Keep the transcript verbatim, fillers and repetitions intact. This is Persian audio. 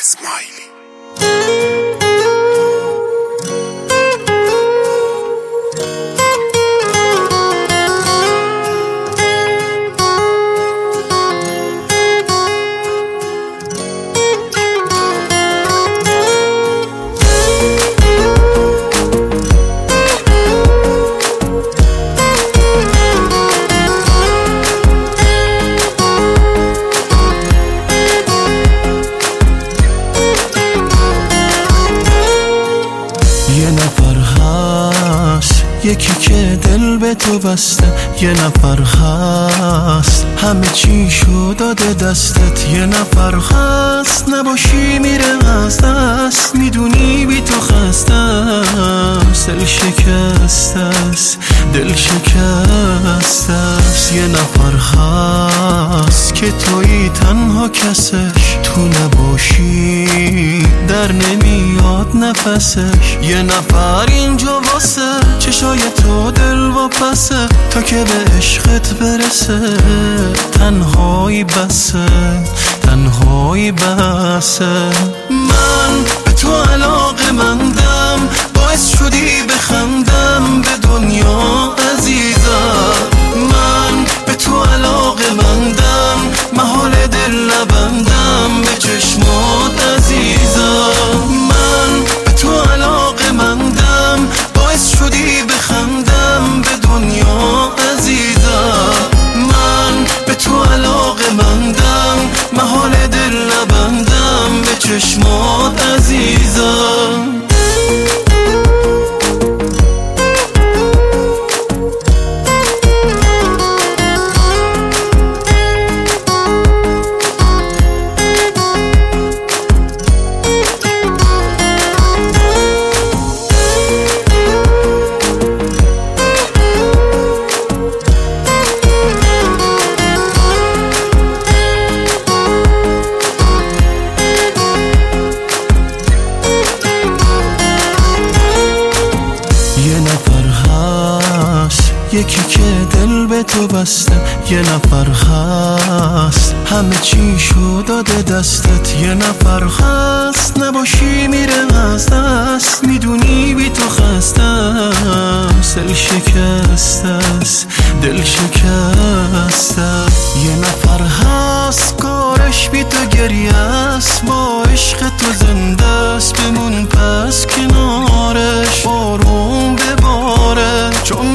اسماعیلی. یه نفر هست یکی که دل به تو بسته، یه نفر هست همه چیشو داده دستت، یه نفر هست نباشی میره از دست، میدونی بی تو خسته است، دل شکسته است، دل شکسته است. یه نفر هست که تویی تنها کسش، تو نباشی در نمیاد نفسش، یه نفر اینجا واسه چشای تو دل و پسه، تا که به عشقت برسه تنهایی بسه، تنهایی بسه. من به تو علاقه مندم، باعث شدی بخندم به دنیا عزیزم. من به تو علاقه مندم، محال دل نبندم به چشمات عزیزم. من به تو علاقه مندم، باعث شدی بخندم به دنیا عزیزم. من به تو علاقه مندم، محال دل نبندم به چشمات عزیزم. یه نفر هست یکی که دل به تو بسته، یه نفر هست همه چیشو داده دستت، یه نفر هست نباشی میره از دست، میدونی بی تو خسته است، دل شکسته است، دل شکسته است. یه نفر هست کارش بی تو گریه است، با عشق تو زنده است، بمون پس کنارش بارون بباره، چون